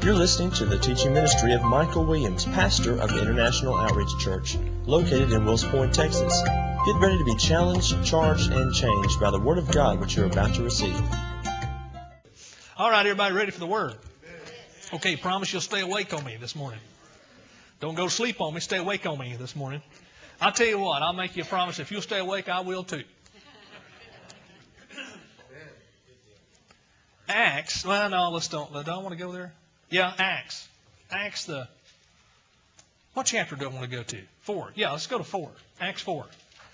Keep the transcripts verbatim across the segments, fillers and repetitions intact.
You're listening to the teaching ministry of Michael Williams, pastor of International Outreach Church, located in Wills Point, Texas. Get ready to be challenged, charged, and changed by the Word of God which you're about to receive. All right, everybody ready for the Word? Okay, promise you'll stay awake on me this morning. Don't go to sleep on me. Stay awake on me this morning. I'll tell you what, I'll make you a promise. If you'll stay awake, I will too. Acts. Well, no, let's don't. I don't want to go there. Yeah, Acts. Acts the... What chapter do I want to go to? Four. Yeah, let's go to four. Acts four.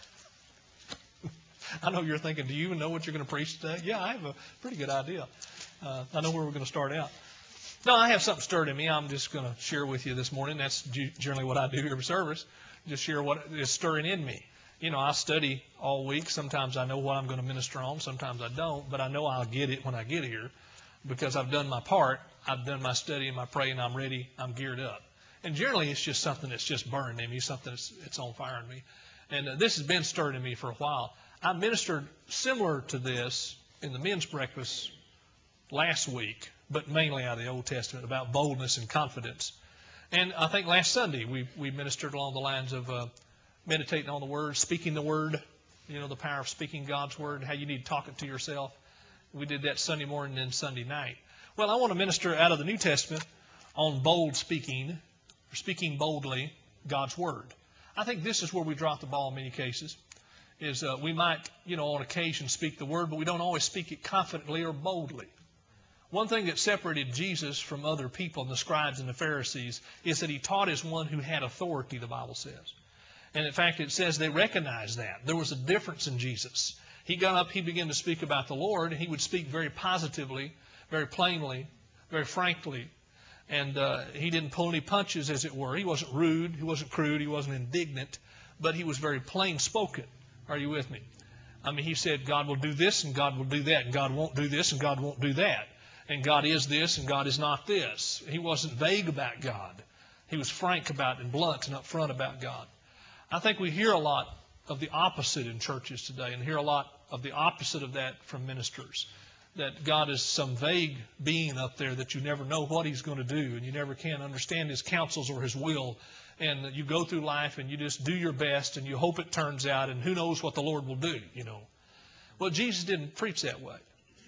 I know you're thinking, do you even know what you're going to preach today? Yeah, I have a pretty good idea. Uh, I know where we're going to start out. No, I have something stirred in me. I'm just going to share with you this morning. That's generally what I do every service. Just share what is stirring in me. You know, I study all week. Sometimes I know what I'm going to minister on. Sometimes I don't. But I know I'll get it when I get here because I've done my part. I've done my study and my praying. I'm ready. I'm geared up. And generally, it's just something that's just burned in me, something that's it's on fire in me. And uh, this has been stirred in me for a while. I ministered similar to this in the men's breakfast last week, but mainly out of the Old Testament, about boldness and confidence. And I think last Sunday we, we ministered along the lines of uh, meditating on the Word, speaking the Word, you know, the power of speaking God's Word, how you need to talk it to yourself. We did that Sunday morning and Sunday night. Well, I want to minister out of the New Testament on bold speaking, or speaking boldly God's Word. I think this is where we drop the ball in many cases, is uh, we might, you know, on occasion speak the Word, but we don't always speak it confidently or boldly. One thing that separated Jesus from other people, and the scribes and the Pharisees, is that he taught as one who had authority, the Bible says. And in fact, it says they recognized that. There was a difference in Jesus. He got up, he began to speak about the Lord, and he would speak very positively, very plainly, very frankly. And uh, he didn't pull any punches, as it were. He wasn't rude, he wasn't crude, he wasn't indignant, but he was very plain spoken. Are you with me? I mean, he said, God will do this, and God will do that, and God won't do this, and God won't do that. And God is this, and God is not this. He wasn't vague about God. He was frank about it and blunt and upfront about God. I think we hear a lot of the opposite in churches today, and hear a lot of the opposite of that from ministers. That God is some vague being up there that you never know what He's going to do, and you never can understand His counsels or His will. And you go through life and you just do your best, and you hope it turns out, and who knows what the Lord will do, you know. Well, Jesus didn't preach that way.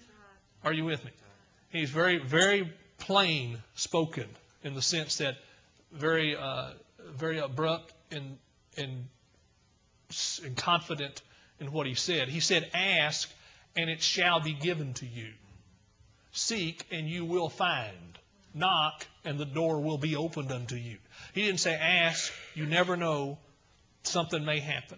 Are you with me? He's very, very plain spoken in the sense that very, uh, very abrupt and, and, and confident in what He said. He said, ask, and it shall be given to you. Seek, and you will find. Knock, and the door will be opened unto you. He didn't say, ask, you never know, something may happen.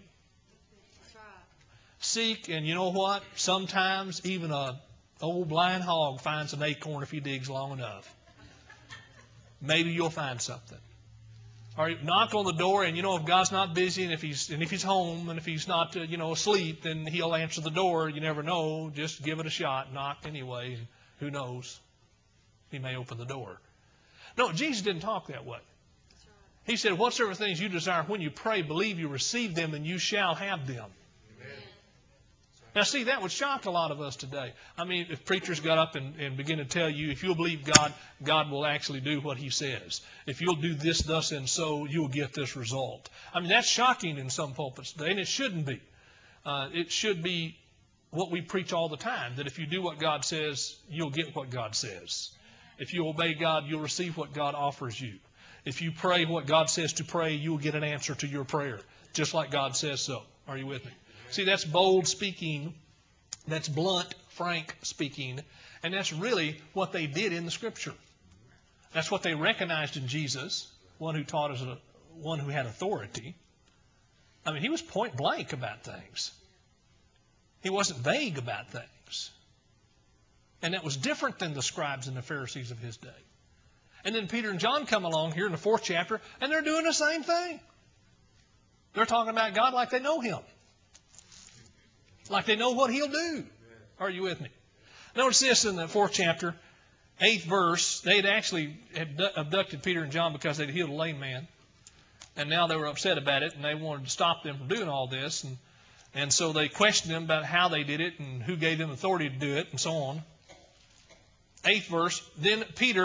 Seek, and you know what? Sometimes even a old blind hog finds an acorn if he digs long enough. Maybe you'll find something. Or knock on the door, and you know if God's not busy, and if He's and if He's home, and if He's not uh, you know asleep, then He'll answer the door. You never know. Just give it a shot. Knock anyway. And who knows? He may open the door. No, Jesus didn't talk that way. He said, whatsoever things you desire when you pray, believe you receive them, and you shall have them. Now, see, that would shock a lot of us today. I mean, if preachers got up and, and began to tell you, if you'll believe God, God will actually do what He says. If you'll do this, thus, and so, you'll get this result. I mean, that's shocking in some pulpits today, and it shouldn't be. Uh, it should be what we preach all the time, that if you do what God says, you'll get what God says. If you obey God, you'll receive what God offers you. If you pray what God says to pray, you'll get an answer to your prayer, just like God says so. Are you with me? See, that's bold speaking, that's blunt, frank speaking, and that's really what they did in the Scripture. That's what they recognized in Jesus, one who taught as a, one who had authority. I mean, He was point blank about things. He wasn't vague about things. And that was different than the scribes and the Pharisees of His day. And then Peter and John come along here in the fourth chapter, and they're doing the same thing. They're talking about God like they know Him. Like they know what He'll do. Are you with me? Notice this in the fourth chapter, eighth verse. They had actually had abducted Peter and John because they'd healed a lame man. And now they were upset about it, and they wanted to stop them from doing all this. And, and so they questioned them about how they did it and who gave them authority to do it and so on. Eighth verse, then Peter,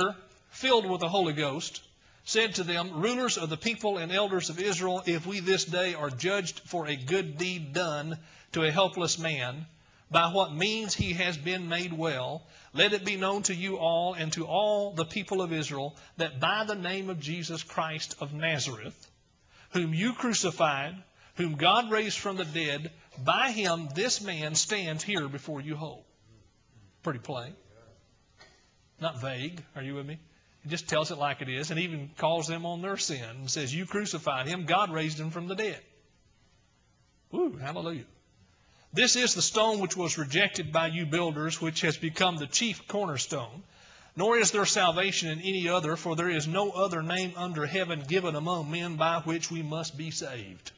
filled with the Holy Ghost, said to them, rulers of the people and elders of Israel, if we this day are judged for a good deed done to a helpless man, by what means he has been made well, let it be known to you all and to all the people of Israel that by the name of Jesus Christ of Nazareth, whom you crucified, whom God raised from the dead, by him this man stands here before you whole. Pretty plain. Not vague. Are you with me? It just tells it like it is and even calls them on their sin and says, you crucified him, God raised him from the dead. Woo, hallelujah. This is the stone which was rejected by you builders, which has become the chief cornerstone. Nor is there salvation in any other, for there is no other name under heaven given among men by which we must be saved.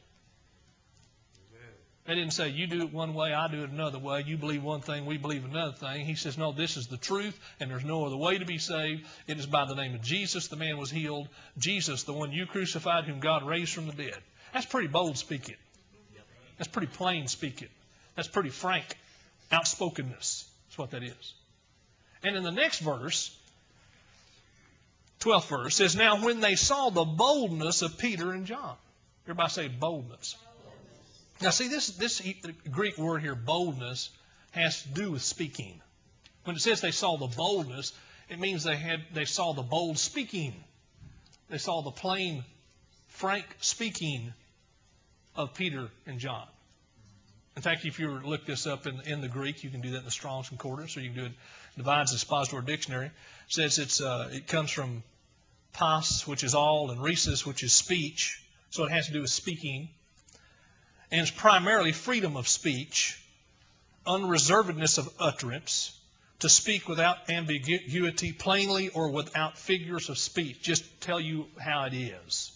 They didn't say, you do it one way, I do it another way. You believe one thing, we believe another thing. He says, no, this is the truth, and there's no other way to be saved. It is by the name of Jesus the man was healed. Jesus, the one you crucified, whom God raised from the dead. That's pretty bold speaking. That's pretty plain speaking. That's pretty frank outspokenness. That's what that is. And in the next verse, twelfth verse, says, now when they saw the boldness of Peter and John. Everybody say boldness. Now see, this, this Greek word here, boldness, has to do with speaking. When it says they saw the boldness, it means they had they saw the bold speaking. They saw the plain, frank speaking of Peter and John. In fact, if you were to look this up in, in the Greek, you can do that in the Strong's Concordance, or you can do it in the Divine's Expositor Dictionary. It says it's uh, it comes from pas, which is all, and rhesis, which is speech. So it has to do with speaking. And it's primarily freedom of speech, unreservedness of utterance, to speak without ambiguity, plainly or without figures of speech. Just tell you how it is.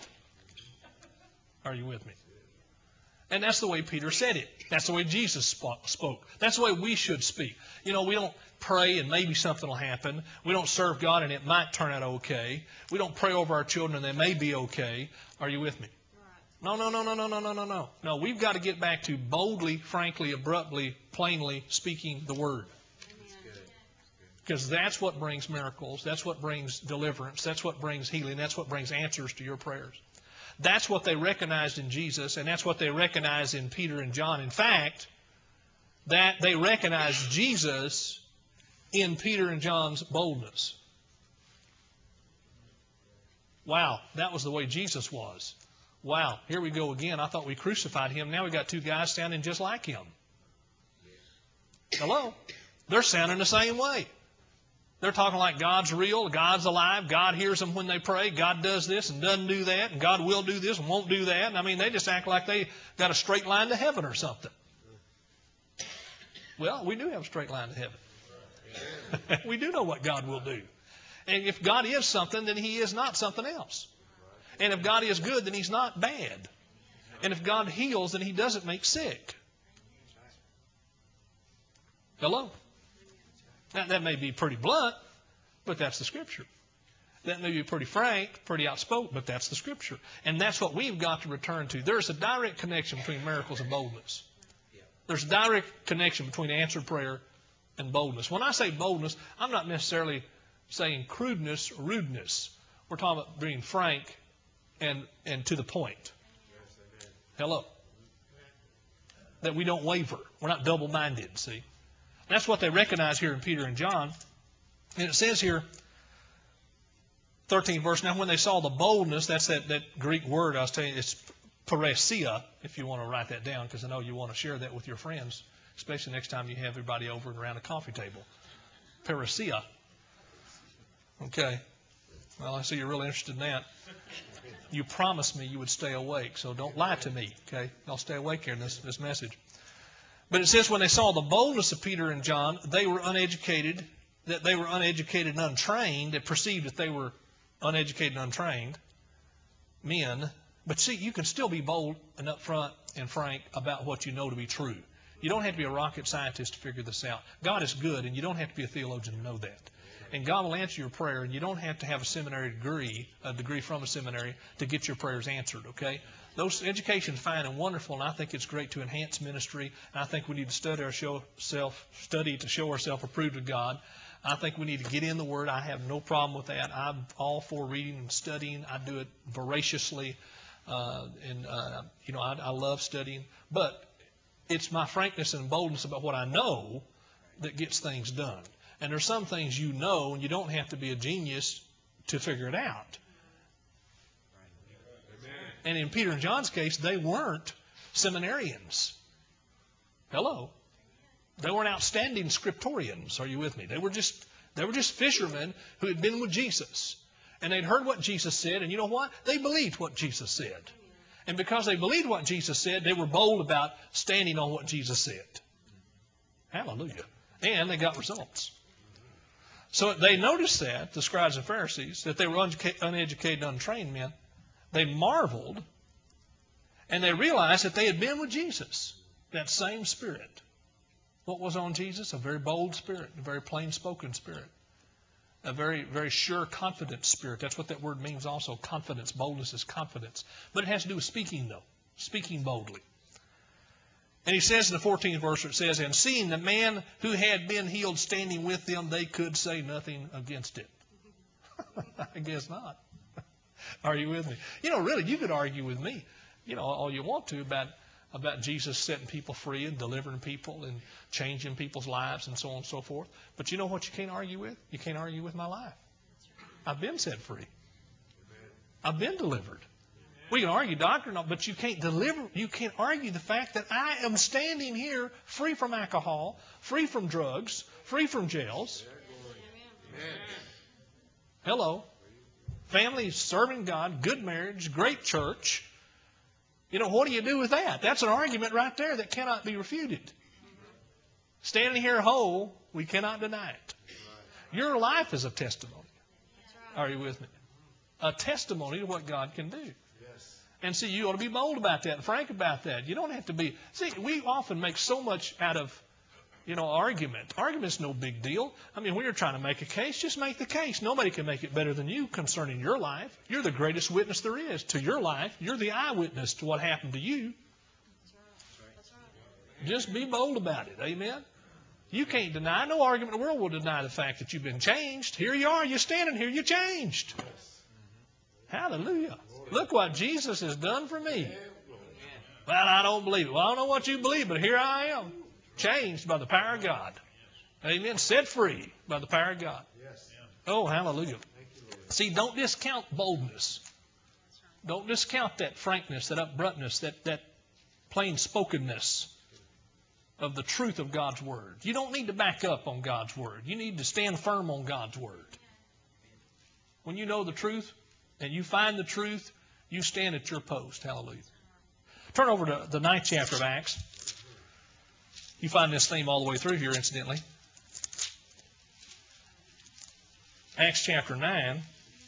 Are you with me? And that's the way Peter said it. That's the way Jesus spoke. That's the way we should speak. You know, we don't pray and maybe something will happen. We don't serve God and it might turn out okay. We don't pray over our children and they may be okay. Are you with me? No, no, no, no, no, no, no, no, no. No, we've got to get back to boldly, frankly, abruptly, plainly speaking the Word. Because that's what brings miracles. That's what brings deliverance. That's what brings healing. That's what brings answers to your prayers. That's what they recognized in Jesus, and that's what they recognized in Peter and John. In fact, that they recognized Jesus in Peter and John's boldness. Wow, that was the way Jesus was. Wow, here we go again. I thought we crucified him. Now we got two guys sounding just like him. Hello? They're sounding the same way. They're talking like God's real, God's alive, God hears them when they pray, God does this and doesn't do that, and God will do this and won't do that. And I mean, they just act like they got a straight line to heaven or something. Well, we do have a straight line to heaven. We do know what God will do. And if God is something, then He is not something else. And if God is good, then He's not bad. And if God heals, then He doesn't make sick. Hello? Now, that may be pretty blunt, but that's the Scripture. That may be pretty frank, pretty outspoken, but that's the Scripture. And that's what we've got to return to. There's a direct connection between miracles and boldness. There's a direct connection between answered prayer and boldness. When I say boldness, I'm not necessarily saying crudeness or rudeness. We're talking about being frank and, and to the point. Hello. That we don't waver. We're not double-minded, see. That's what they recognize here in Peter and John. And it says here, thirteenth verse, now when they saw the boldness, that's that, that Greek word I was telling you, it's parousia, if you want to write that down, because I know you want to share that with your friends, especially next time you have everybody over and around a coffee table. Parousia. Okay. Well, I see you're really interested in that. You promised me you would stay awake, so don't lie to me, okay? I'll stay awake here in this, this message. But it says when they saw the boldness of Peter and John, they were uneducated, that they were uneducated and untrained, they perceived that they were uneducated and untrained men. But see, you can still be bold and upfront and frank about what you know to be true. You don't have to be a rocket scientist to figure this out. God is good, and you don't have to be a theologian to know that. And God will answer your prayer, and you don't have to have a seminary degree, a degree from a seminary, to get your prayers answered, okay? Those education's fine and wonderful, and I think it's great to enhance ministry. And I think we need to study our show, self study to show ourselves approved of God. I think we need to get in the Word. I have no problem with that. I'm all for reading and studying. I do it voraciously, uh, and uh, you know, I, I love studying. But it's my frankness and boldness about what I know that gets things done. And there's some things you know, and you don't have to be a genius to figure it out. And in Peter and John's case, they weren't seminarians. Hello. They weren't outstanding scriptorians. Are you with me? They were just they were just fishermen who had been with Jesus. And they'd heard what Jesus said, and you know what? They believed what Jesus said. And because they believed what Jesus said, they were bold about standing on what Jesus said. Hallelujah. And they got results. So they noticed that, the scribes and Pharisees, that they were uneducated, untrained men. They marveled, and they realized that they had been with Jesus, that same Spirit. What was on Jesus? A very bold spirit, a very plain-spoken spirit, a very, very sure, confident spirit. That's what that word means also, confidence. Boldness is confidence. But it has to do with speaking, though, speaking boldly. And he says in the fourteenth verse, it says, and seeing the man who had been healed standing with them, they could say nothing against it. I guess not. Are you with me? You know, really, you could argue with me, you know, all you want to about about Jesus setting people free and delivering people and changing people's lives and so on and so forth. But you know what you can't argue with? You can't argue with my life. I've been set free. I've been delivered. We can argue doctrine, but you can't deliver, you can't argue the fact that I am standing here free from alcohol, free from drugs, free from jails. Hello. Family serving God, good marriage, great church. You know, what do you do with that? That's an argument right there that cannot be refuted. Standing here whole, we cannot deny it. Your life is a testimony. Are you with me? A testimony to what God can do. And see, you ought to be bold about that and frank about that. You don't have to be... See, we often make so much out of, you know, argument. Argument's no big deal. I mean, when you're trying to make a case, just make the case. Nobody can make it better than you concerning your life. You're the greatest witness there is to your life. You're the eyewitness to what happened to you. Just be bold about it. Amen? You can't deny. No argument in the world will deny the fact that you've been changed. Here you are. You're standing here. You're changed. Hallelujah. Look what Jesus has done for me. Well, I don't believe it. Well, I don't know what you believe, but here I am. Changed by the power of God. Amen. Set free by the power of God. Oh, hallelujah. See, don't discount boldness. Don't discount that frankness, that upfrontness, that, that plain-spokenness of the truth of God's Word. You don't need to back up on God's Word. You need to stand firm on God's Word. When you know the truth and you find the truth, you stand at your post. Hallelujah. Turn over to the ninth chapter of Acts. You find this theme all the way through here, incidentally. Acts chapter nine.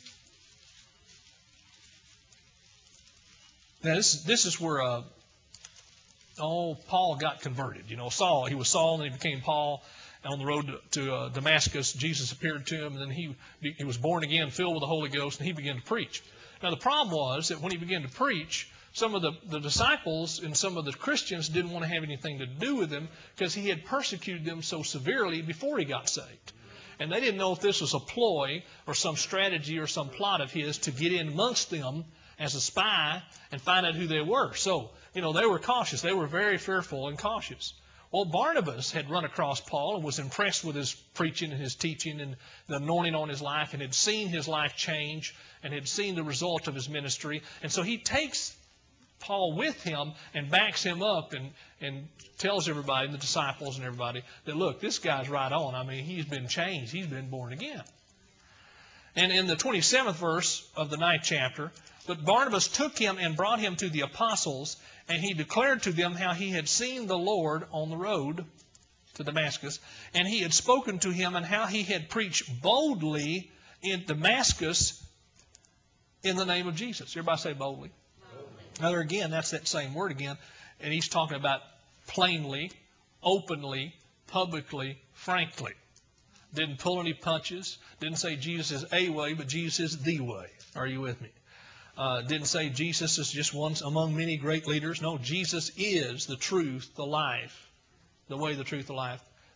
Now, this, this is where uh, oh, Paul got converted. You know, Saul, he was Saul, and he became Paul. On the road to, to uh, Damascus, Jesus appeared to him, and then he, he was born again, filled with the Holy Ghost, and he began to preach. Now, the problem was that when he began to preach, some of the, the disciples and some of the Christians didn't want to have anything to do with him because he had persecuted them so severely before he got saved. And they didn't know if this was a ploy or some strategy or some plot of his to get in amongst them as a spy and find out who they were. So, you know, they were cautious. They were very fearful and cautious. Well, Barnabas had run across Paul and was impressed with his preaching and his teaching and the anointing on his life and had seen his life change and had seen the result of his ministry. And so he takes Paul with him and backs him up and, and tells everybody, the disciples and everybody, that, look, this guy's right on. I mean, he's been changed. He's been born again. And in the twenty-seventh verse of the ninth chapter, but Barnabas took him and brought him to the apostles, and he declared to them how he had seen the Lord on the road to Damascus, and he had spoken to him and how he had preached boldly in Damascus in the name of Jesus. Everybody say boldly. Now, there again, that's that same word again, and he's talking about plainly, openly, publicly, frankly. Didn't pull any punches. Didn't say Jesus is a way, but Jesus is the way. Are you with me? Uh, didn't say Jesus is just one among many great leaders. No, Jesus is the truth, the life, the way, the truth, the life.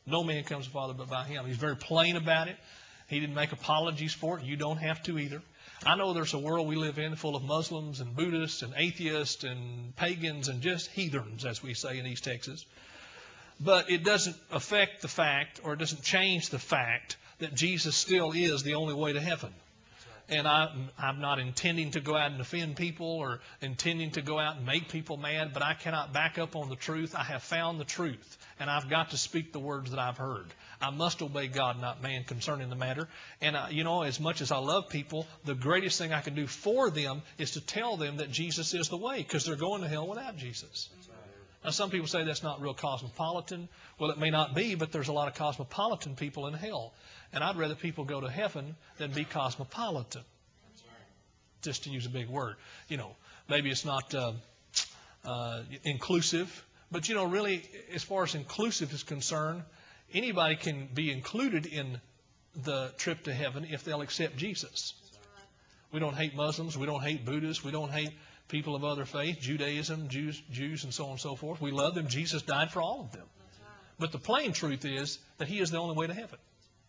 No man comes to the Father but by Him. He's very plain about it. He didn't make apologies for it. You don't have to either. I know there's a world we live in full of Muslims and Buddhists and atheists and pagans and just heathens, as we say in East Texas. But it doesn't affect the fact, or it doesn't change the fact, that Jesus still is the only way to heaven. And I, I'm not intending to go out and offend people or intending to go out and make people mad, but I cannot back up on the truth. I have found the truth, and I've got to speak the words that I've heard. I must obey God, not man, concerning the matter. And, I, you know, as much as I love people, the greatest thing I can do for them is to tell them that Jesus is the way, because they're going to hell without Jesus. Now, some people say that's not real cosmopolitan. Well, it may not be, but there's a lot of cosmopolitan people in hell. And I'd rather people go to heaven than be cosmopolitan. Just to use a big word. You know, maybe it's not uh, uh, inclusive. But, you know, really, as far as inclusive is concerned, anybody can be included in the trip to heaven if they'll accept Jesus. We don't hate Muslims. We don't hate Buddhists. We don't hate people of other faiths, Judaism, Jews, Jews, and so on and so forth. We love them. Jesus died for all of them. But the plain truth is that He is the only way to heaven.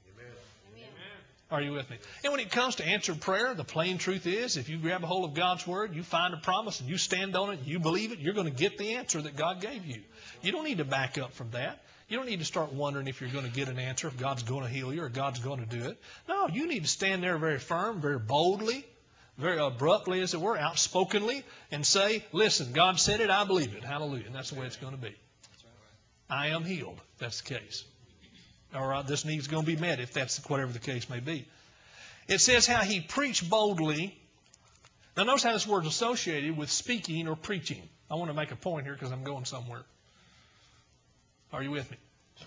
Are you with me? And when it comes to answered prayer, the plain truth is, if you grab a hold of God's Word, you find a promise, and you stand on it, and you believe it, you're going to get the answer that God gave you. You don't need to back up from that. You don't need to start wondering if you're going to get an answer, if God's going to heal you, or God's going to do it. No, you need to stand there very firm, very boldly, very abruptly, as it were, outspokenly, and say, listen, God said it, I believe it. Hallelujah. And that's the way it's going to be. I am healed. That's the case. Or uh, this need's going to be met, if that's whatever the case may be. It says how He preached boldly. Now notice how this word is associated with speaking or preaching. I want to make a point here because I'm going somewhere. Are you with me?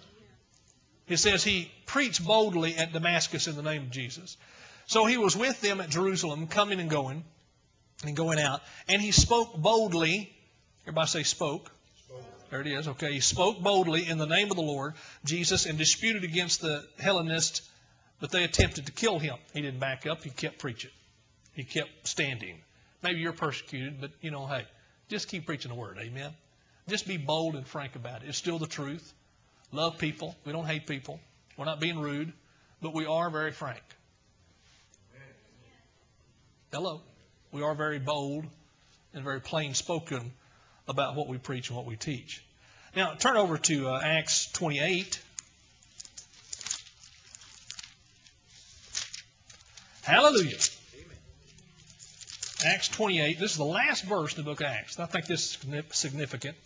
It says He preached boldly at Damascus in the name of Jesus. So He was with them at Jerusalem, coming and going, and going out. And He spoke boldly. Everybody say spoke. There it is. Okay, He spoke boldly in the name of the Lord Jesus and disputed against the Hellenists, but they attempted to kill Him. He didn't back up. He kept preaching. He kept standing. Maybe you're persecuted, but, you know, hey, just keep preaching the Word. Amen? Just be bold and frank about it. It's still the truth. Love people. We don't hate people. We're not being rude, but we are very frank. Hello. We are very bold and very plain spoken about what we preach and what we teach. Now, turn over to uh, Acts twenty-eight. Hallelujah. Amen. Acts twenty-eight. This is the last verse in the book of Acts. I think this is significant.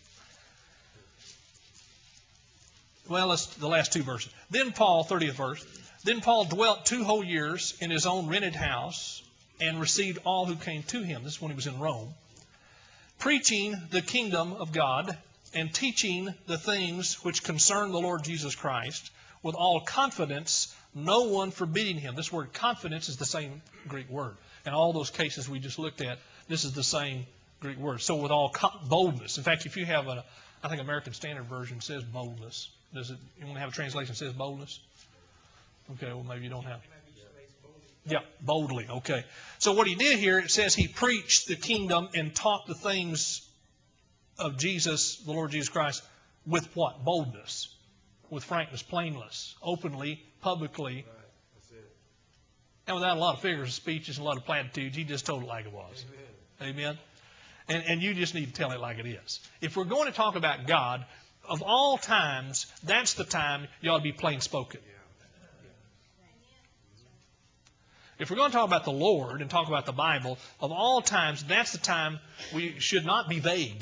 Well, it's the last two verses. Then Paul, thirtieth verse. Then Paul dwelt two whole years in his own rented house and received all who came to him. This is when he was in Rome. Preaching the kingdom of God and teaching the things which concern the Lord Jesus Christ with all confidence, no one forbidding Him. This word confidence is the same Greek word. In all those cases we just looked at, this is the same Greek word. So with all boldness. In fact, if you have a, I think American Standard Version says boldness. Does it? You want to have a translation that says boldness? Okay, well maybe you don't have. Yeah, boldly. Okay. So what he did here, it says he preached the kingdom and taught the things of Jesus, the Lord Jesus Christ, with what? Boldness. With frankness, plainness, openly, publicly. And without a lot of figures of speeches and a lot of platitudes, he just told it like it was. Amen. Amen? And, and you just need to tell it like it is. If we're going to talk about God, of all times, that's the time you ought to be plain spoken. If we're going to talk about the Lord and talk about the Bible, of all times, that's the time we should not be vague.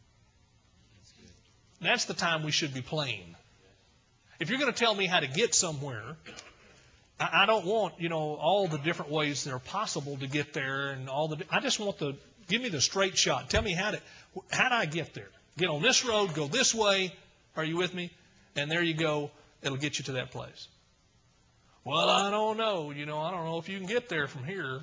That's the time we should be plain. If you're going to tell me how to get somewhere, I, I don't want, you know, all the different ways that are possible to get there and all the. I just want the. Give me the straight shot. Tell me how to. How do I get there? Get on this road. Go this way. Are you with me? And there you go. It'll get you to that place. Well, I don't know. You know, I don't know if you can get there from here.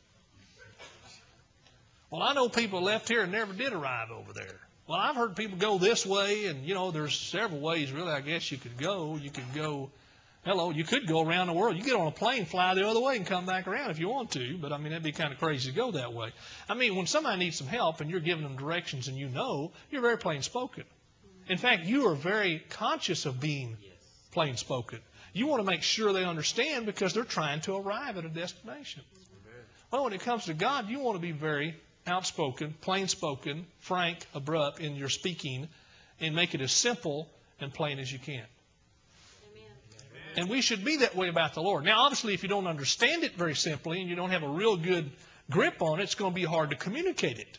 Well, I know people left here and never did arrive over there. Well, I've heard people go this way, and, you know, there's several ways, really, I guess you could go. You could go, hello, you could go around the world. You get on a plane, fly the other way, and come back around if you want to. But, I mean, that'd be kind of crazy to go that way. I mean, when somebody needs some help and you're giving them directions and you know, you're very plain spoken. In fact, you are very conscious of being plain spoken. You want to make sure they understand because they're trying to arrive at a destination. Well, when it comes to God, you want to be very outspoken, plain spoken, frank, abrupt in your speaking, and make it as simple and plain as you can. And we should be that way about the Lord. Now, obviously, if you don't understand it very simply and you don't have a real good grip on it, it's going to be hard to communicate it.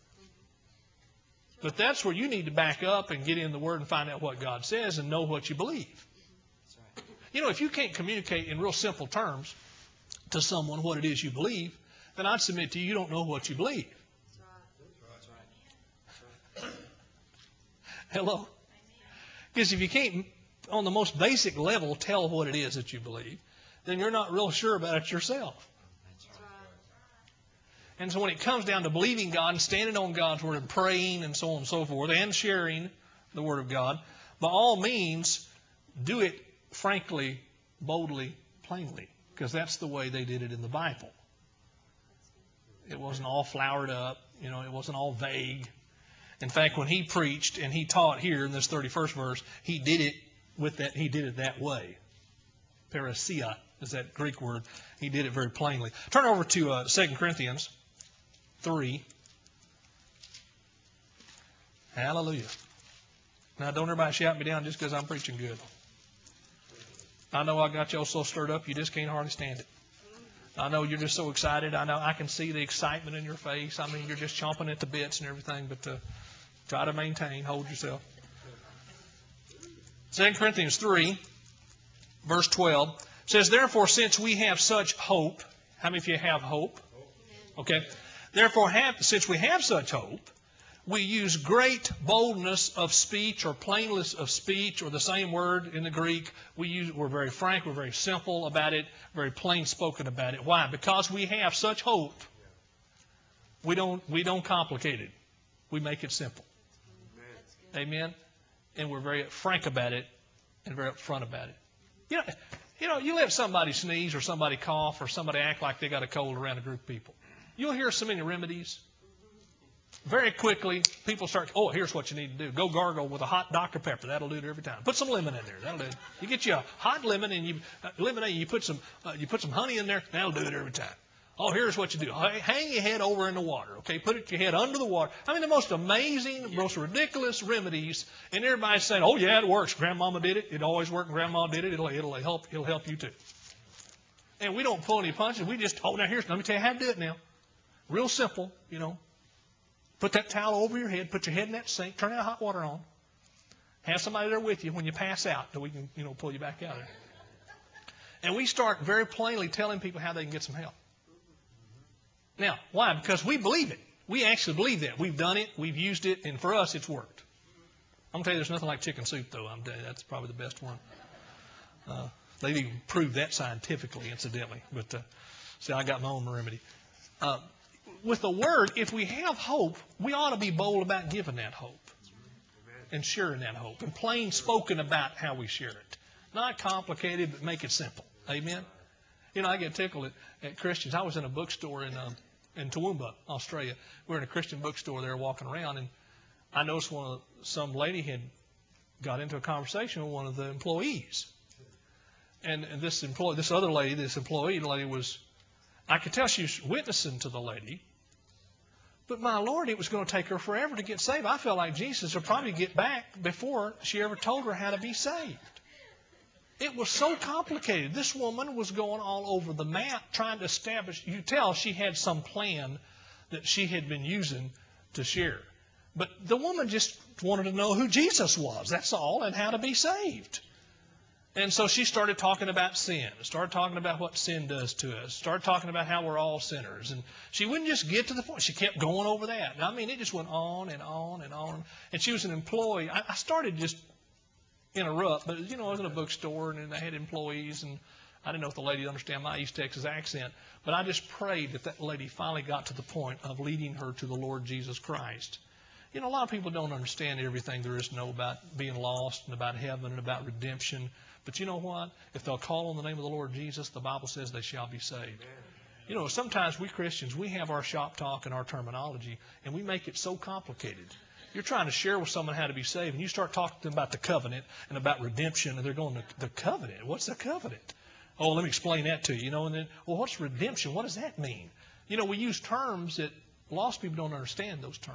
But that's where you need to back up and get in the Word and find out what God says and know what you believe. You know, if you can't communicate in real simple terms to someone what it is you believe, then I'd submit to you, you don't know what you believe. Hello? Because if you can't, on the most basic level, tell what it is that you believe, then you're not real sure about it yourself. And so when it comes down to believing God and standing on God's Word and praying and so on and so forth and sharing the Word of God, by all means, do it frankly, boldly, plainly, because that's the way they did it in the Bible. It wasn't all flowered up. You know, it wasn't all vague. In fact, when he preached and he taught here in this thirty-first verse, he did it with that. He did it that way. Parousia is that Greek word. He did it very plainly. Turn over to uh, Second Corinthians three. Hallelujah. Now, don't everybody shout me down just because I'm preaching good. I know I got y'all so stirred up you just can't hardly stand it. I know you're just so excited. I know I can see the excitement in your face. I mean, you're just chomping at the bits and everything, but uh, try to maintain. Hold yourself. Second Corinthians three, verse twelve, says, therefore, since we have such hope, how many of you have hope? Okay. Therefore, have, since we have such hope, we use great boldness of speech or plainness of speech, or the same word in the Greek. We use, we're very frank, we're very simple about it, very plain spoken about it. Why? Because we have such hope. We don't, we don't complicate it. We make it simple. Amen? And we're very frank about it and very upfront about it. You know, you know, you let somebody sneeze or somebody cough or somebody act like they got a cold around a group of people. You'll hear so many remedies. Very quickly, people start, oh, here's what you need to do. Go gargle with a hot Doctor Pepper. That'll do it every time. Put some lemon in there. That'll do it. You get you a hot lemon and you uh, lemonade. You put some uh, you put some honey in there. That'll do it every time. Oh, here's what you do. Hang your head over in the water. Okay, put it, your head under the water. I mean, the most amazing, most ridiculous remedies, and everybody's saying, oh yeah, it works. Grandmama did it. It always worked. Grandma did it. It'll it'll help. It'll help you too. And we don't pull any punches. We just, oh, now here's, let me tell you how to do it now. Real simple, you know. Put that towel over your head. Put your head in that sink. Turn that hot water on. Have somebody there with you when you pass out so we can, you know, pull you back out of there. And we start very plainly telling people how they can get some help. Now, why? Because we believe it. We actually believe that. We've done it. We've used it. And for us, it's worked. I'm going to tell you, there's nothing like chicken soup, though. I'm telling you, that's probably the best one. Uh, they've even proved that scientifically, incidentally. But, uh, see, I got my own remedy. Uh, With the Word, if we have hope, we ought to be bold about giving that hope and sharing that hope and plain spoken about how we share it. Not complicated, but make it simple. Amen? You know, I get tickled at, at Christians. I was in a bookstore in um, in Toowoomba, Australia. We were in a Christian bookstore there walking around, and I noticed one of, some lady had got into a conversation with one of the employees. And, and this employee, this other lady, this employee lady was, I could tell she was witnessing to the lady. But my Lord, it was going to take her forever to get saved. I felt like Jesus would probably get back before she ever told her how to be saved. It was so complicated. This woman was going all over the map trying to establish. You tell she had some plan that she had been using to share. But the woman just wanted to know who Jesus was, that's all, and how to be saved. And so she started talking about sin, started talking about what sin does to us, started talking about how we're all sinners. And she wouldn't just get to the point. She kept going over that. And I mean, it just went on and on and on. And she was an employee. I, I started just interrupt, but, you know, I was in a bookstore and they had employees, and I didn't know if the lady would understand my East Texas accent. But I just prayed that that lady finally got to the point of leading her to the Lord Jesus Christ. You know, a lot of people don't understand everything there is to know about being lost and about heaven and about redemption. But you know what? If they'll call on the name of the Lord Jesus, the Bible says they shall be saved. Amen. You know, sometimes we Christians, we have our shop talk and our terminology, and we make it so complicated. You're trying to share with someone how to be saved, and you start talking to them about the covenant and about redemption, and they're going, the, the covenant? What's the covenant? Oh, let me explain that to you. You know, and then, well, what's redemption? What does that mean? You know, we use terms that lost people don't understand those terms.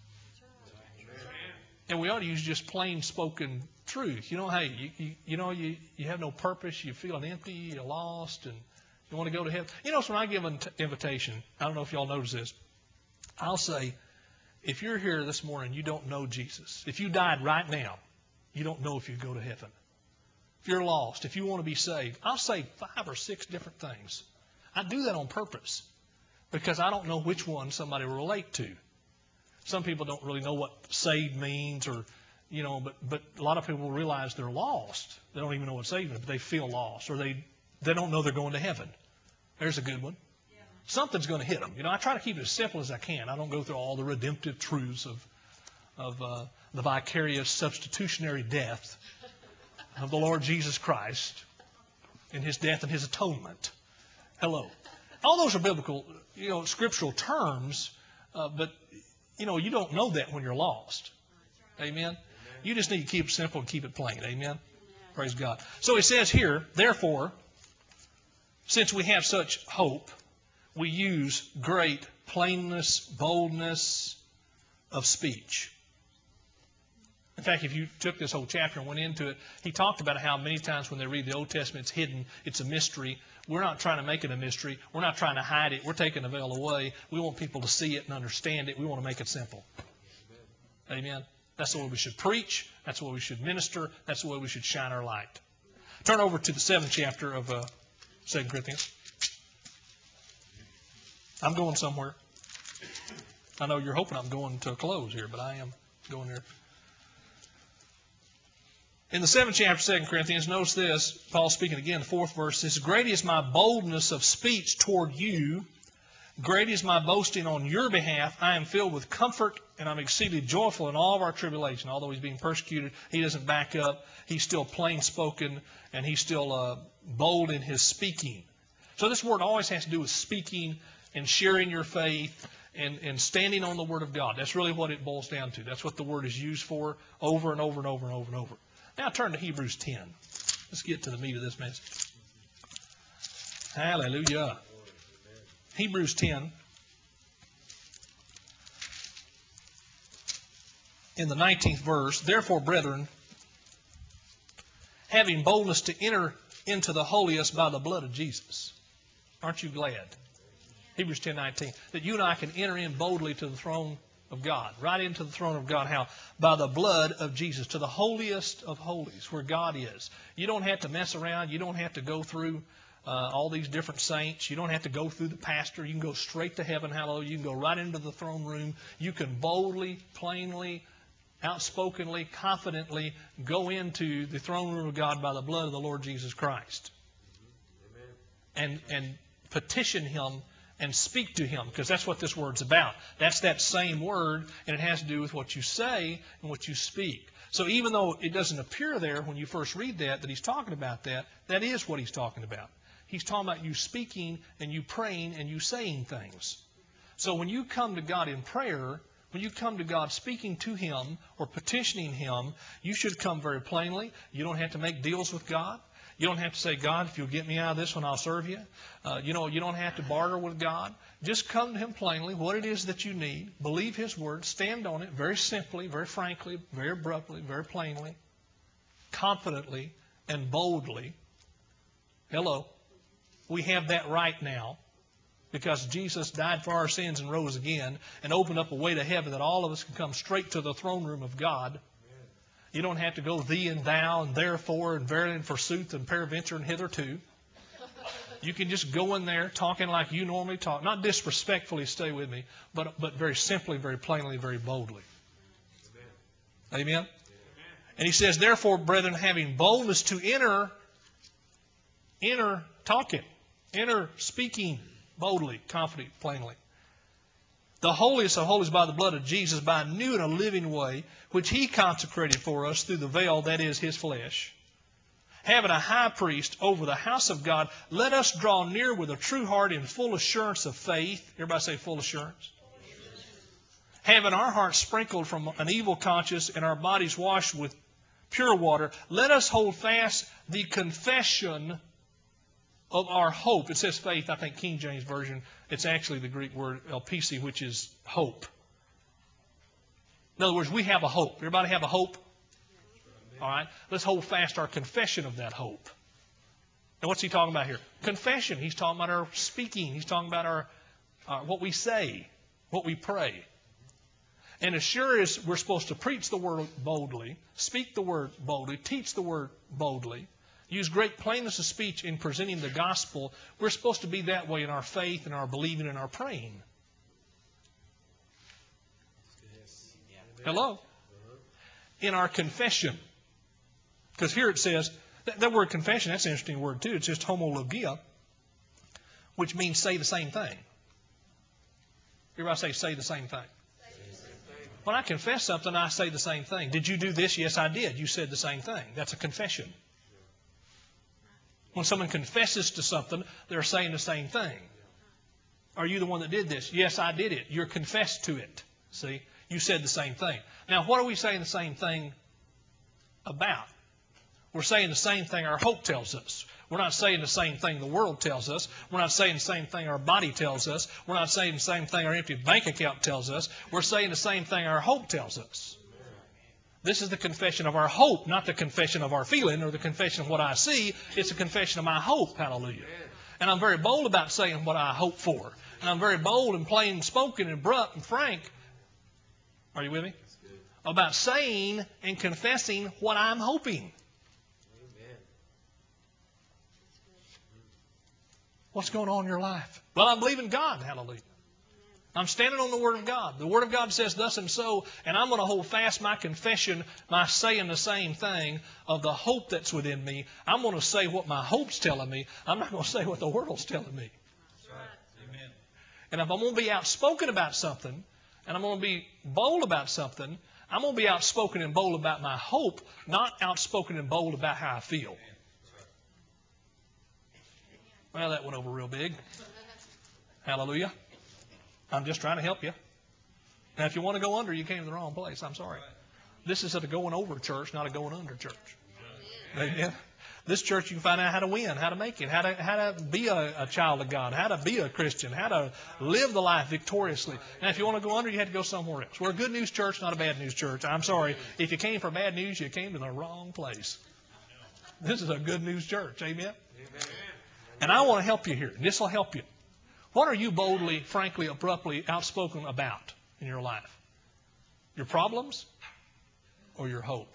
And we ought to use just plain spoken truth. You know, hey, you, you, you know, you, you have no purpose, you're feeling empty, you're lost, and you want to go to heaven. You know, so when I give an invitation, I don't know if y'all notice this, I'll say, if you're here this morning, you don't know Jesus. If you died right now, you don't know if you go to heaven. If you're lost, if you want to be saved, I'll say five or six different things. I do that on purpose because I don't know which one somebody will relate to. Some people don't really know what saved means, or, you know, but, but a lot of people realize they're lost. They don't even know what saved is, but they feel lost, or they, they don't know they're going to heaven. There's a good one. Yeah. Something's going to hit them. You know, I try to keep it as simple as I can. I don't go through all the redemptive truths of, of uh, the vicarious substitutionary death of the Lord Jesus Christ in His death and His atonement. Hello. All those are biblical, you know, scriptural terms, uh, but, you know, you don't know that when you're lost. Amen? Amen? You just need to keep it simple and keep it plain. Amen? Amen? Praise God. So He says here, therefore, since we have such hope, we use great plainness, boldness of speech. In fact, if you took this whole chapter and went into it, he talked about how many times when they read the Old Testament, it's hidden, it's a mystery. We're not trying to make it a mystery. We're not trying to hide it. We're taking the veil away. We want people to see it and understand it. We want to make it simple. Amen. Amen. That's the way we should preach. That's the way we should minister. That's the way we should shine our light. Turn over to the seventh chapter of uh, Second Corinthians. I'm going somewhere. I know you're hoping I'm going to a close here, but I am going there. In the seventh chapter of Second Corinthians, notice this. Paul speaking again, the fourth verse says, great is my boldness of speech toward you. Great is my boasting on your behalf. I am filled with comfort, and I'm exceedingly joyful in all of our tribulation. Although he's being persecuted, he doesn't back up. He's still plain spoken, and he's still uh, bold in his speaking. So this word always has to do with speaking and sharing your faith and, and standing on the Word of God. That's really what it boils down to. That's what the word is used for over and over and over and over and over. Now turn to Hebrews ten. Let's get to the meat of this message. Hallelujah. Hebrews ten. In the nineteenth verse, therefore, brethren, having boldness to enter into the holiest by the blood of Jesus. Aren't you glad? Hebrews ten nineteen. That you and I can enter in boldly to the throne of God, right into the throne of God. How? By the blood of Jesus, to the holiest of holies, where God is. You don't have to mess around. You don't have to go through uh, all these different saints. You don't have to go through the pastor. You can go straight to heaven. Hallelujah. You can go right into the throne room. You can boldly, plainly, outspokenly, confidently go into the throne room of God by the blood of the Lord Jesus Christ. Amen. And, and petition Him and speak to Him, because that's what this word's about. That's that same word, and it has to do with what you say and what you speak. So even though it doesn't appear there when you first read that, that he's talking about that, that is what he's talking about. He's talking about you speaking and you praying and you saying things. So when you come to God in prayer, when you come to God speaking to Him or petitioning Him, you should come very plainly. You don't have to make deals with God. You don't have to say, God, if you'll get me out of this one, I'll serve you. Uh, you know, you don't have to barter with God. Just come to Him plainly, what it is that you need. Believe His word. Stand on it very simply, very frankly, very abruptly, very plainly, confidently, and boldly. Hello. We have that right now because Jesus died for our sins and rose again and opened up a way to heaven that all of us can come straight to the throne room of God. You don't have to go thee and thou and therefore and verily and forsooth and peradventure and hitherto. You can just go in there talking like you normally talk. Not disrespectfully, stay with me, but, but very simply, very plainly, very boldly. Amen. Amen? Amen. And he says, therefore, brethren, having boldness to enter, enter talking, enter speaking boldly, confidently, plainly. The holiest of holies by the blood of Jesus, by a new and a living way, which He consecrated for us through the veil, that is His flesh. Having a high priest over the house of God, let us draw near with a true heart in full assurance of faith. Everybody say full assurance. having our hearts sprinkled from an evil conscience and our bodies washed with pure water, let us hold fast the confession of our hope. It says faith, I think King James Version, it's actually the Greek word elpisi, which is hope. In other words, we have a hope. Everybody have a hope? All right. Let's hold fast our confession of that hope. Now, what's he talking about here? Confession. He's talking about our speaking. He's talking about our uh, what we say, what we pray. And as sure as we're supposed to preach the word boldly, speak the word boldly, teach the word boldly, use great plainness of speech in presenting the gospel, we're supposed to be that way in our faith and our believing and our praying. Hello? In our confession. Because here it says, that, that word confession, that's an interesting word too. It's just homologia, which means say the same thing. Everybody say, say the same thing. When I confess something, I say the same thing. Did you do this? Yes, I did. You said the same thing. That's a confession. When someone confesses to something, they're saying the same thing. Are you the one that did this? Yes, I did it. You're confessed to it. See? You said the same thing. Now, what are we saying the same thing about? We're saying the same thing our hope tells us. We're not saying the same thing the world tells us. We're not saying the same thing our body tells us. We're not saying the same thing our empty bank account tells us. We're saying the same thing our hope tells us. This is the confession of our hope, not the confession of our feeling or the confession of what I see. It's a confession of my hope. Hallelujah. And I'm very bold about saying what I hope for. And I'm very bold and plain spoken and abrupt and frank. Are you with me? About saying and confessing what I'm hoping. What's going on in your life? Well, I'm believing God. Hallelujah. I'm standing on the Word of God. The Word of God says thus and so, and I'm going to hold fast my confession, my saying the same thing of the hope that's within me. I'm going to say what my hope's telling me. I'm not going to say what the world's telling me. That's right. Amen. And if I'm going to be outspoken about something, and I'm going to be bold about something, I'm going to be outspoken and bold about my hope, not outspoken and bold about how I feel. Well, that went over real big. Hallelujah. I'm just trying to help you. Now, if you want to go under, you came to the wrong place. I'm sorry. This is a going over church, not a going under church. Amen. This church, you can find out how to win, how to make it, how to how to be a, a child of God, how to be a Christian, how to live the life victoriously. Now, if you want to go under, you have to go somewhere else. We're a good news church, not a bad news church. I'm sorry. If you came for bad news, you came to the wrong place. This is a good news church. Amen? Amen. And I want to help you here. This will help you. What are you boldly, frankly, abruptly outspoken about in your life? Your problems or your hope?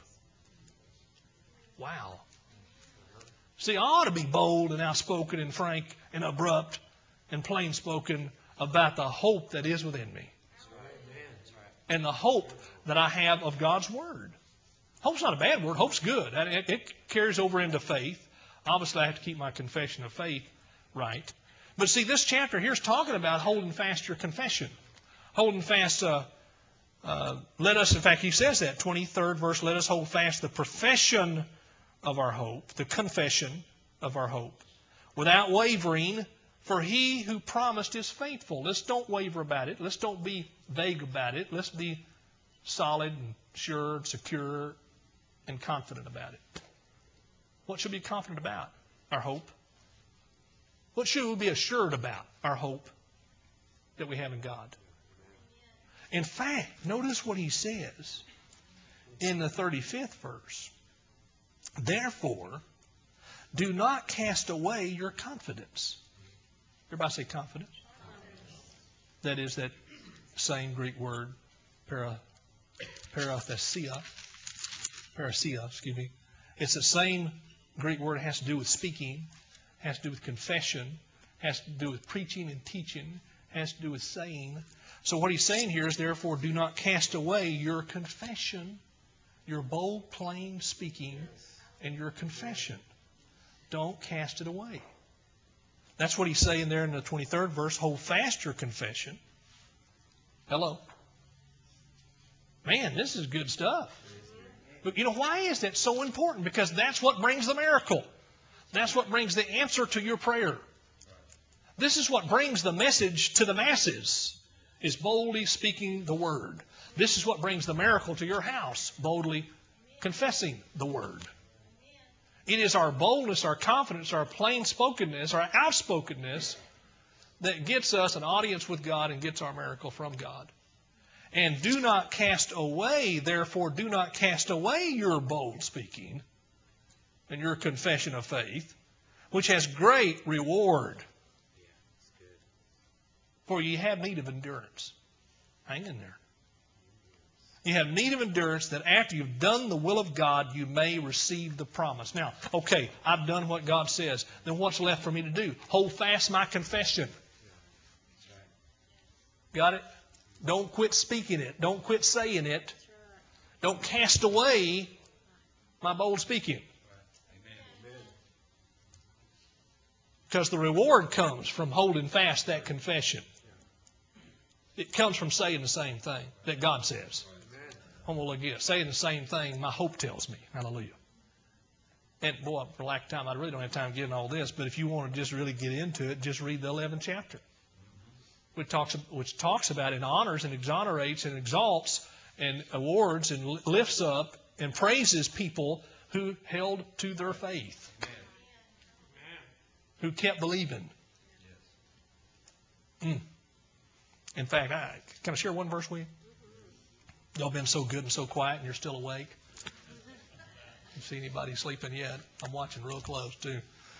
Wow. See, I ought to be bold and outspoken and frank and abrupt and plain spoken about the hope that is within me. And the hope that I have of God's Word. Hope's not a bad word. Hope's good. It, it carries over into faith. Obviously, I have to keep my confession of faith right. But see, this chapter here is talking about holding fast your confession. Holding fast, uh, uh, let us, in fact, he says that, twenty-third verse, let us hold fast the profession of our hope, the confession of our hope, without wavering, for he who promised is faithful. Let's don't waver about it. Let's don't be vague about it. Let's be solid and sure and secure and confident about it. What should we be confident about? Our hope. What should we be assured about? Our hope that we have in God. In fact, notice what he says in the thirty-fifth verse. Therefore, do not cast away your confidence. Everybody say confidence. That is that same Greek word, para, parathesia. Parathesia, excuse me. It's the same Greek word. It has to do with speaking, has to do with confession, has to do with preaching and teaching, has to do with saying. So what he's saying here is, therefore, do not cast away your confession, your bold, plain speaking, and your confession. Don't cast it away. That's what he's saying there in the twenty-third verse. Hold fast your confession. Hello. Man, this is good stuff. But you know, why is that so important? Because that's what brings the miracle. That's what brings the answer to your prayer. This is what brings the message to the masses. is boldly speaking the Word. This is what brings the miracle to your house, boldly confessing the Word. It is our boldness, our confidence, our plain-spokenness, our outspokenness that gets us an audience with God and gets our miracle from God. And do not cast away, therefore, do not cast away your bold speaking and your confession of faith, which has great reward. For ye have need of endurance. Hang in there. You have need of endurance that after you've done the will of God, you may receive the promise. Now, okay, I've done what God says. Then what's left for me to do? Hold fast my confession. Got it? Don't quit speaking it. Don't quit saying it. Don't cast away my bold speaking. Because the reward comes from holding fast that confession. It comes from saying the same thing that God says. I'm going to look again. Saying the same thing my hope tells me. Hallelujah. And boy, for lack of time, I really don't have time to get into all this, but if you want to just really get into it, just read the eleventh chapter. Which talks, which talks about and honors and exonerates and exalts and awards and lifts up and praises people who held to their faith. Who kept believing. Mm. In fact, I, can I share one verse with you? Y'all been so good and so quiet and you're still awake. You see anybody sleeping yet? I'm watching real close too.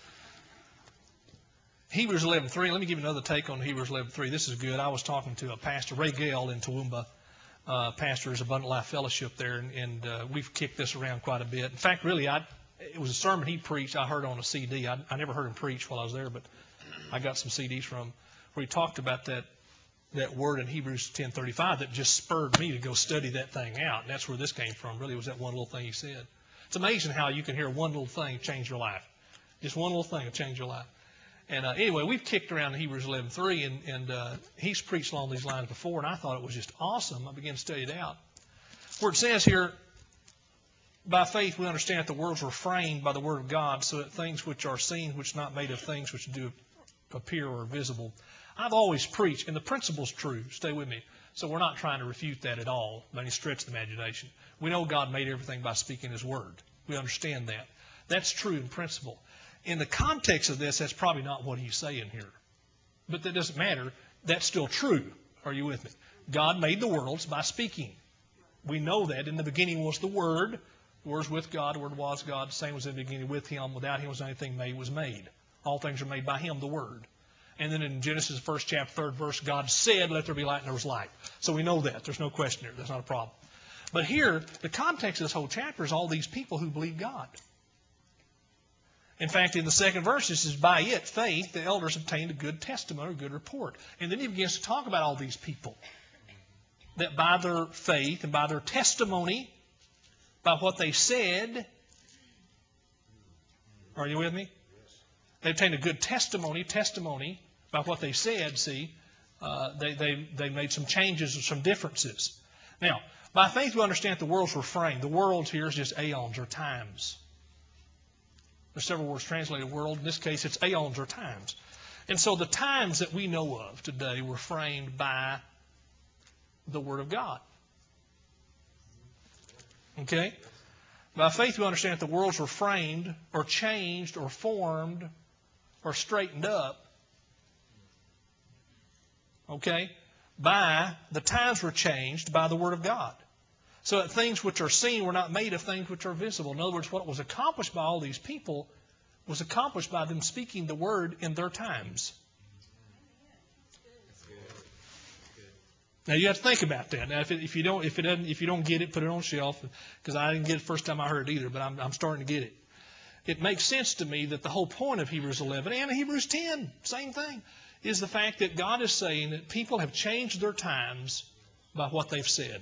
Hebrews eleven three. Let me give you another take on Hebrews eleven three. This is good. I was talking to a pastor, Ray Gale in Toowoomba. Uh, pastors Abundant Life Fellowship there, and, and uh, we've kicked this around quite a bit. In fact, really, I, it was a sermon he preached I heard on a C D. I, I never heard him preach while I was there, but I got some C Ds from him where he talked about that that word in Hebrews ten thirty-five that just spurred me to go study that thing out. And that's where this came from. Really, was that one little thing he said. It's amazing how you can hear one little thing change your life. Just one little thing will change your life. And uh, anyway, we've kicked around Hebrews eleven three, and, and uh, he's preached along these lines before, and I thought it was just awesome. I began to study it out. Where it says here, by faith we understand that the worlds were framed by the Word of God, so that things which are seen, which are not made of things which do appear or are visible. I've always preached, and the principle's true. Stay with me. So we're not trying to refute that at all by any stretch of the imagination. We know God made everything by speaking His Word. We understand that. That's true in principle. In the context of this, that's probably not what he's saying here. But that doesn't matter. That's still true. Are you with me? God made the worlds by speaking. We know that. In the beginning was the Word. The Word was with God. The Word was God. The same was in the beginning with Him. Without Him was anything made was made. All things are made by Him, the Word. And then in Genesis, first chapter, third verse, God said, let there be light, and there was light. So we know that. There's no question there. That's not a problem. But here, the context of this whole chapter is all these people who believe God. In fact, in the second verse, it says, by it, faith, the elders obtained a good testimony, a good report. And then he begins to talk about all these people. That by their faith and by their testimony, by what they said, are you with me? They obtained a good testimony, testimony, by what they said, see. Uh, they, they, they made some changes or some differences. Now, by faith we understand that the worlds were framed. The worlds here is just aeons or times. There's several words translated world. In this case, it's aeons or times. And so the times that we know of today were framed by the Word of God. Okay? By faith we understand that the worlds were framed or changed or formed or straightened up. Okay? By the times were changed by the Word of God. So that things which are seen were not made of things which are visible. In other words, what was accomplished by all these people was accomplished by them speaking the Word in their times. Now you have to think about that. Now, if, it, if you don't, if it doesn't, if you don't get it, put it on the shelf. Because I didn't get it the first time I heard it either, but I'm, I'm starting to get it. It makes sense to me that the whole point of Hebrews eleven and Hebrews ten, same thing, is the fact that God is saying that people have changed their times by what they've said.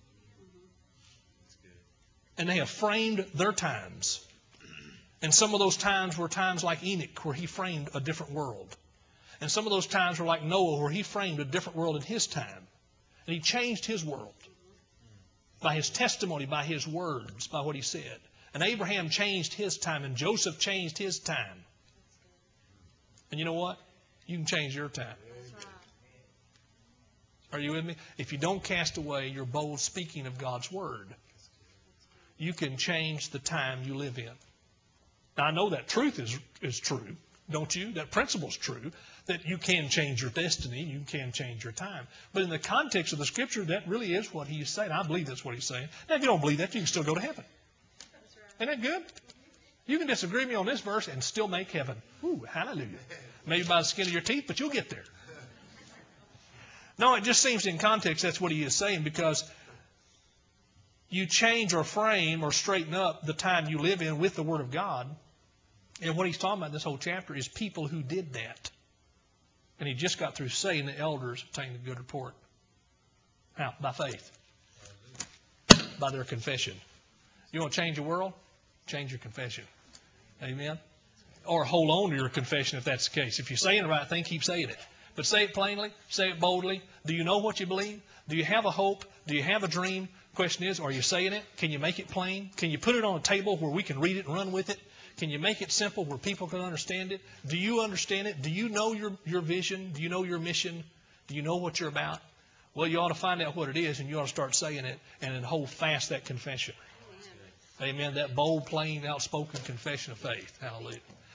And they have framed their times. And some of those times were times like Enoch, where he framed a different world. And some of those times were like Noah, where he framed a different world in his time. And he changed his world by his testimony, by his words, by what he said. And Abraham changed his time, and Joseph changed his time. And you know what? You can change your time. Are you with me? If you don't cast away your bold speaking of God's Word, you can change the time you live in. Now, I know that truth is, is true, don't you? That principle is true, that you can change your destiny, you can change your time. But in the context of the Scripture, that really is what he's saying. I believe that's what he's saying. Now, if you don't believe that, you can still go to heaven. Isn't that good? You can disagree with me on this verse and still make heaven. Ooh, hallelujah. Maybe by the skin of your teeth, but you'll get there. No, it just seems in context that's what he is saying, because you change or frame or straighten up the time you live in with the Word of God. And what he's talking about in this whole chapter is people who did that. And he just got through saying the elders obtained a good report. How? By faith. By their confession. You want to change the world? Change your confession. Amen? Or hold on to your confession if that's the case. If you're saying the right thing, keep saying it. But say it plainly. Say it boldly. Do you know what you believe? Do you have a hope? Do you have a dream? Question is, are you saying it? Can you make it plain? Can you put it on a table where we can read it and run with it? Can you make it simple where people can understand it? Do you understand it? Do you know your, your vision? Do you know your mission? Do you know what you're about? Well, you ought to find out what it is, and you ought to start saying it and then hold fast that confession. Amen. That bold, plain, outspoken confession of faith. Hallelujah.